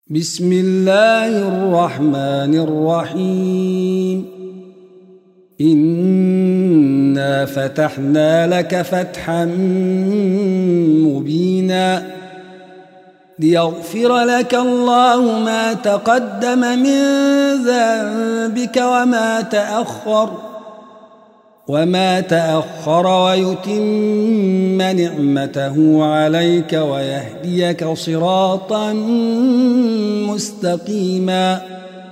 بسم الله الرحمن الرحيم إنا فتحنا لك فتحا مبينا ليغفر لك الله ما تقدم من ذنبك وما تأخر ويتم نعمته عليك ويهديك صراطا مستقيما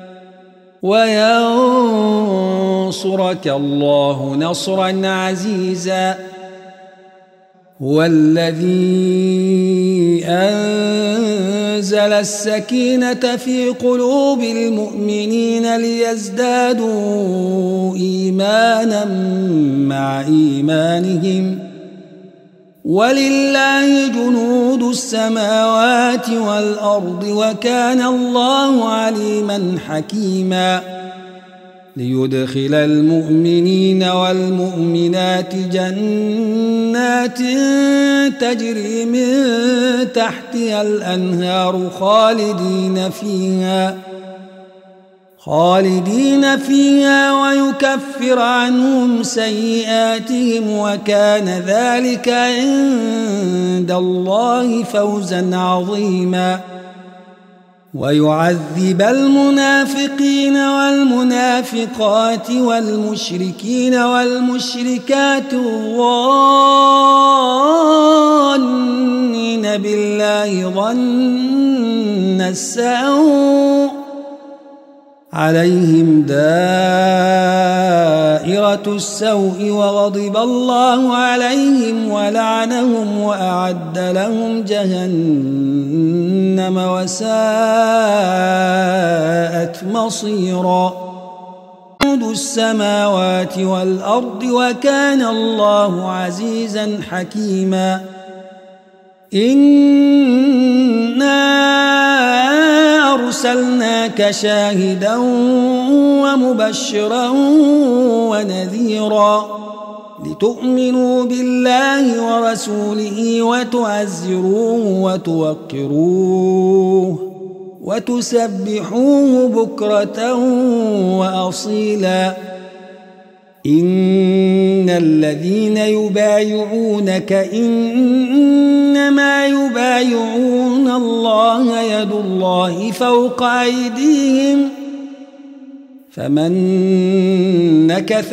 وينصرك الله نصرا عزيزا هو الذي أنزل السكينة في قلوب المؤمنين ليزدادوا إيمانا مع إيمانهم ولله جنود السماوات والأرض وكان الله عليما حكيما ليدخل المؤمنين والمؤمنات جنات تجري من تحتها الأنهار خالدين فيها ويكفر عنهم سيئاتهم وكان ذلك عند الله فوزا عظيما ويعذب المنافقين والمنافقات والمشركين والمشركات الظانين بالله ظن السوء عليهم دائرة السوء وغضب الله عليهم ولعنهم وأعد لهم جهنم وساءت مصيرا السماوات والأرض وكان الله عزيزا حكيما إنا أرسلناك شاهدا ومبشرا ونذيرا لتؤمنوا بالله ورسوله وتعزروه وتوقروه وتسبحوه بكرة وأصيلا إن الذين يبايعونك إنما يبايعون الله يد الله فوق أيديهم فمن نكث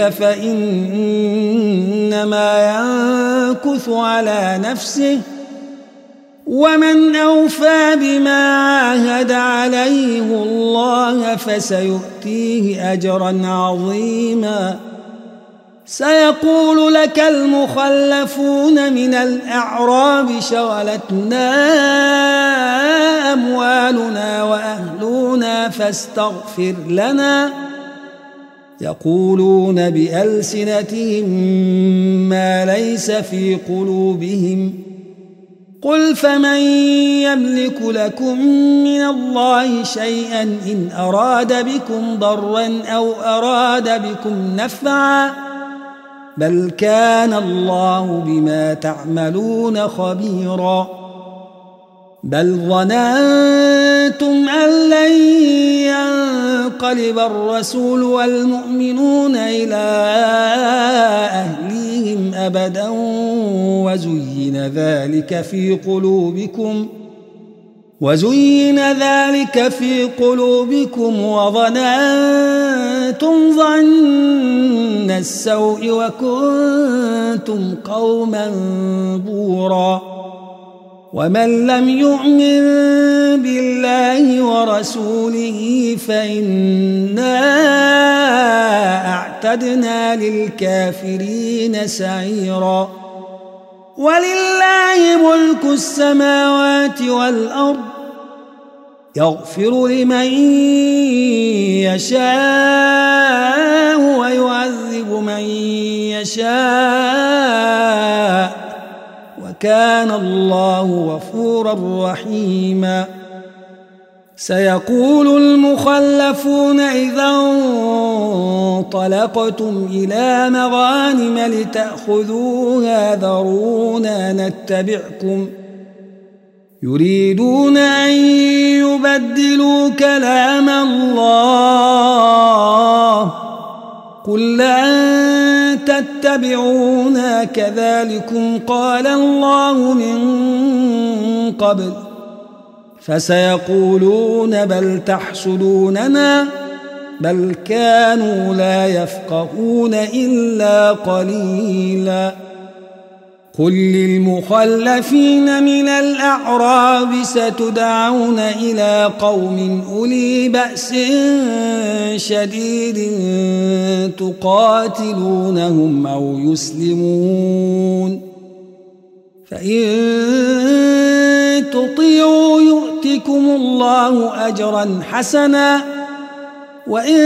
فإنما ينكث على نفسه ومن أوفى بما عاهد عليه الله فسيؤتيه أجرا عظيما سيقول لك المخلفون من الأعراب شغلتنا أموالنا وأهلنا فاستغفر لنا يقولون بألسنتهم ما ليس في قلوبهم قل فمن يملك لكم من الله شيئا إن أراد بكم ضرا أو أراد بكم نفعا بل كان الله بما تعملون خبيرا بل ظننتم أن لن ينقلب الرسول والمؤمنون إلى أهليهم أبدا وزين ذلك في قلوبكم وظننتم ظن السوء وكنتم قوما بورا ومن لم يؤمن بالله ورسوله فإنا أعتدنا للكافرين سعيرا ولله ملك السماوات والأرض يغفر لمن يشاء ويعذب من يشاء وكان الله غفورا رحيما سيقول المخلفون إذا انطلقتم إلى مغانم لتأخذوها ذرونا نتبعكم يريدون أن يبدلوا كلام الله قل لن تتبعونا كذلكم قال الله من قبل فسيقولون بل تحسدوننا بل كانوا لا يفقهون إلا قليلا قل للمخلفين من الأعراب ستدعون إلى قوم أولي بأس شديد تقاتلونهم أو يسلمون فإن تطيعوا يؤتكم الله أجرا حسنا وإن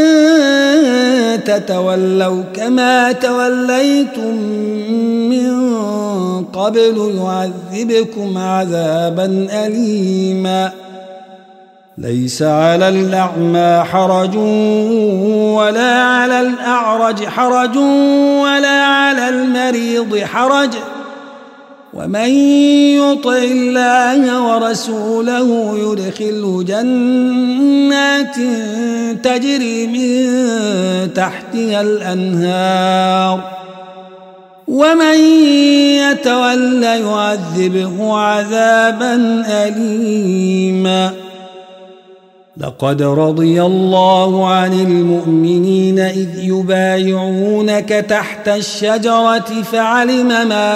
تتولوا كما توليتم من قبل يعذبكم عذابا أليما ليس على الأعمى حرج ولا على الأعرج حرج ولا على المريض حرج ومن يطع الله ورسوله يدخله جنات تجري من تحتها الأنهار ومن يتول يعذبه عذابا أليما لقد رضي الله عن المؤمنين إذ يبايعونك تحت الشجرة فعلم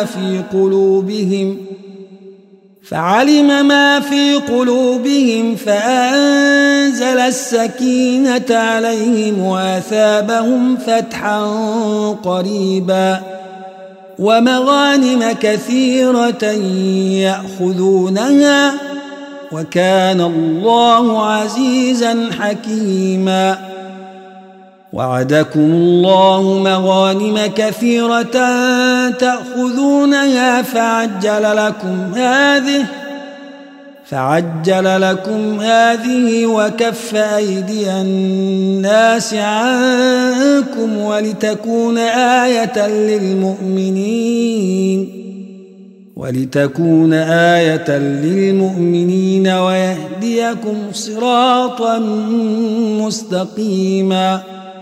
ما في قلوبهم فأنزل السكينة عليهم وأثابهم فتحا قريبا ومغانم كثيرة يأخذونها وكان الله عزيزا حكيما وعدكم الله مغانم كثيرة تأخذونها فعجل لكم هذه وكف أيدي الناس عنكم ولتكون آية للمؤمنين ويهديكم صراطا مستقيما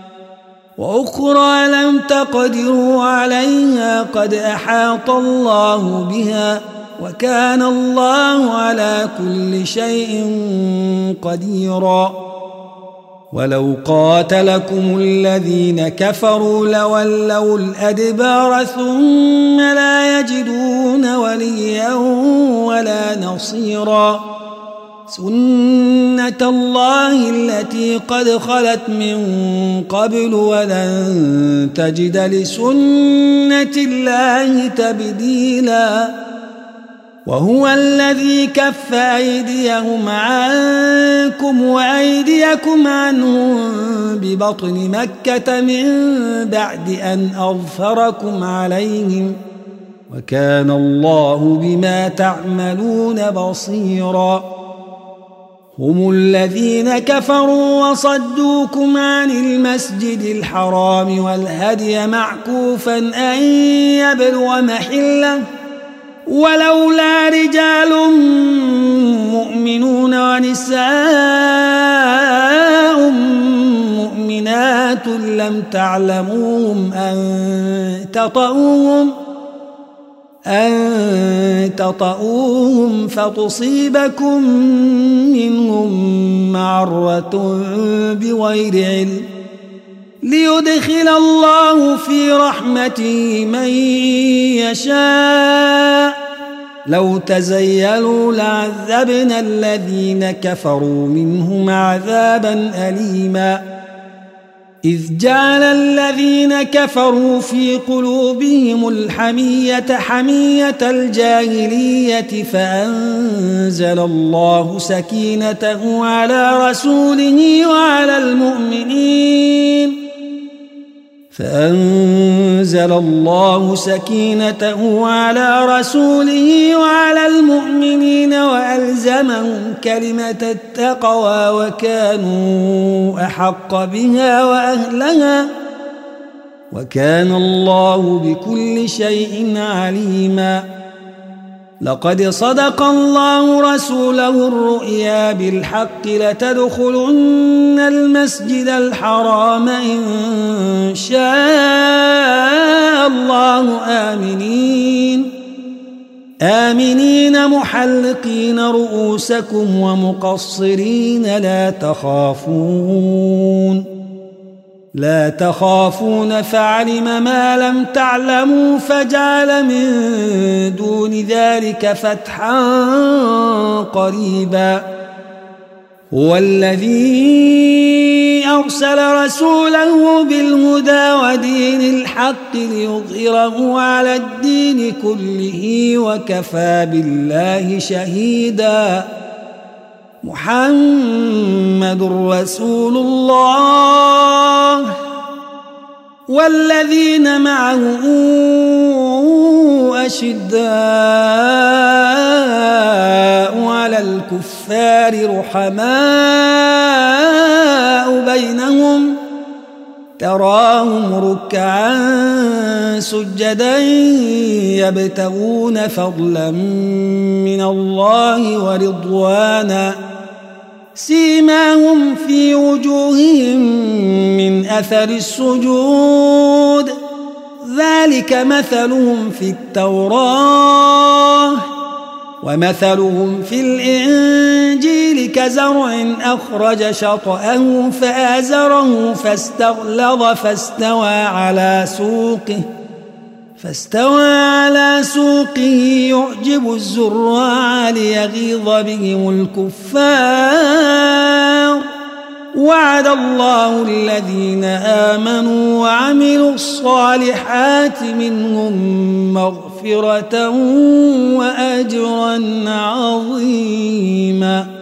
وأخرى لم تقدروا عليها قد أحاط الله بها وكان الله على كل شيء قديرا ولو قاتلكم الذين كفروا لولوا الأدبار ثم لا يجدون وليا ولا نصيرا سنة الله التي قد خلت من قبل ولن تجد لسنة الله تبديلا وهو الذي كف أيديهم عنكم وأيديكم عنهم ببطن مكة من بعد أن أظفركم عليهم وكان الله بما تعملون بصيرا هم الذين كفروا وصدوكم عن المسجد الحرام والهدي معكوفا أن يبلغ محله ولولا رجال مؤمنون ونساء مؤمنات لم تعلموهم أن تطؤوهم فتصيبكم منهم معرة بغير علم ليدخل الله في رحمته من يشاء لو تزيلوا لعذبنا الذين كفروا منهم عذابا أليما إذ جعل الذين كفروا في قلوبهم الحمية حمية الجاهلية فأنزل الله سكينته على رسوله وعلى المؤمنين وألزمهم كلمة التقوى وكانوا أحق بها وأهلها وكان الله بكل شيء عليما لقد صدق الله رسوله الرؤيا بالحق لتدخلن المسجد الحرام إن شاء الله آمنين محلقين رؤوسكم ومقصرين لا تخافون فعلم ما لم تعلموا فجعل من دون ذلك فتحا قريبا هو الذي أرسل رسوله بالهدى ودين الحق ليظهره على الدين كله وكفى بالله شهيدا محمد رسول الله والذين معه أشداء على الكفار رحماء بينهم تراهم ركعا سجدا يبتغون فضلا من الله ورضوانا سيماهم في وجوههم من أثر السجود ذلك مثلهم في التوراة ومثلهم في الإنجيل كزرع أخرج شطأه فآزره فاستغلظ فاستوى على سوقه يعجب الزراع ليغيظ بهم الكفار وعد الله الذين آمنوا وعملوا الصالحات منهم مغفرة وأجرا عظيما.